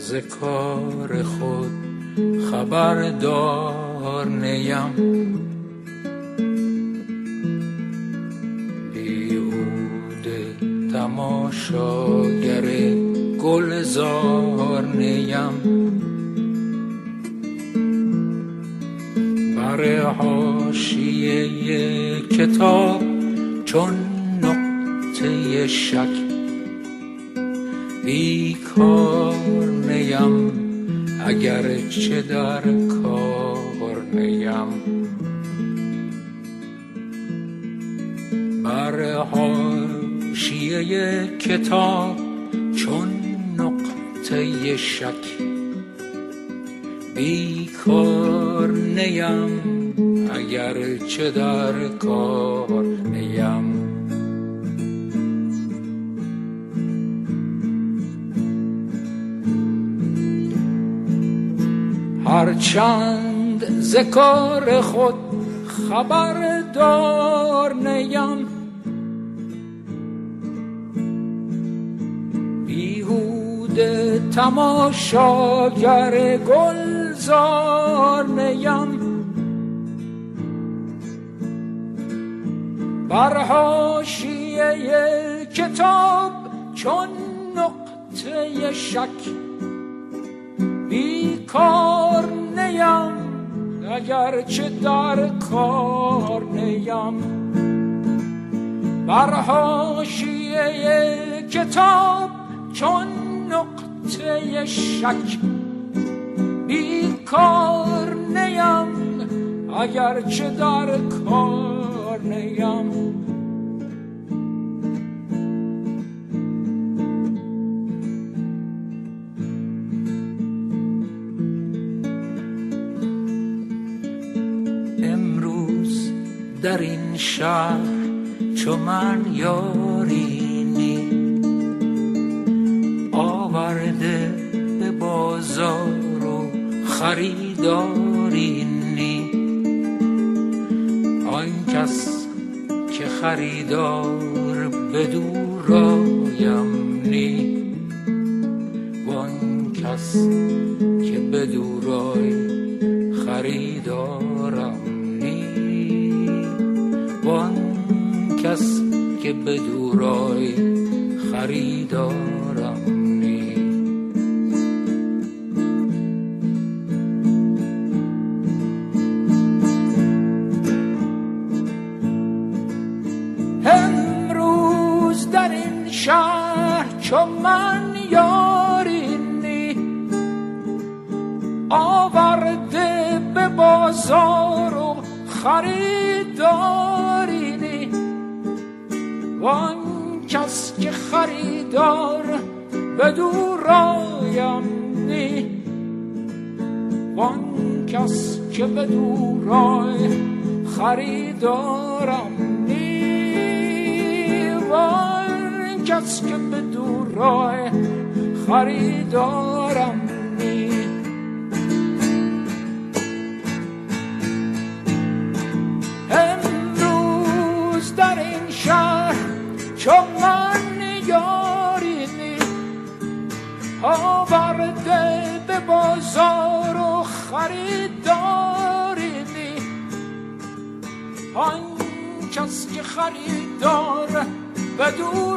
ز کار خود خبردار نیم، بیهوده تماشاگر گلزار نیم. بر حاشیه کتاب چون نقطه شک بیکار نیم، اگر چه در کار نیم. بر حاشیه کتاب چون نقطه شک بیکار نیم، اگر چه در کار نیم. هرچند ز کار خود خبردار نیم، بیهوده تماشاگر گلزار نیم. بر حاشیه کتاب چون نقطه شک بیکار نیم، اگر چه در کار نیم. بر حاشیه کتاب چون نقطه شک بیکار نیم، اگر چه در کار نیم. امروز در این شهر چو من یارینی، آورده به بازار و خریدارینی. آن کس که خریدار بدو رایم نی، وان کس که بدو رای خریدارم نی، وان کس که بدو رای خریدارم نی. امروز در این شهر چو من یارینی، آورده به بازار و خریدارینی. وان کس که خریدار بدو رایم نی، وان کس که بدو رای خریدارم نی، وان کس که بدو رای خریدارم نی. امروز در این شهر چو من یارینی، آورده به بازار و خریدارینی. آن کس که خریدار بدو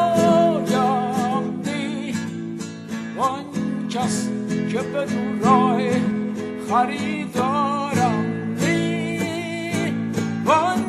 رایم نی، وان کس که بدو رای خریدارم نی، وان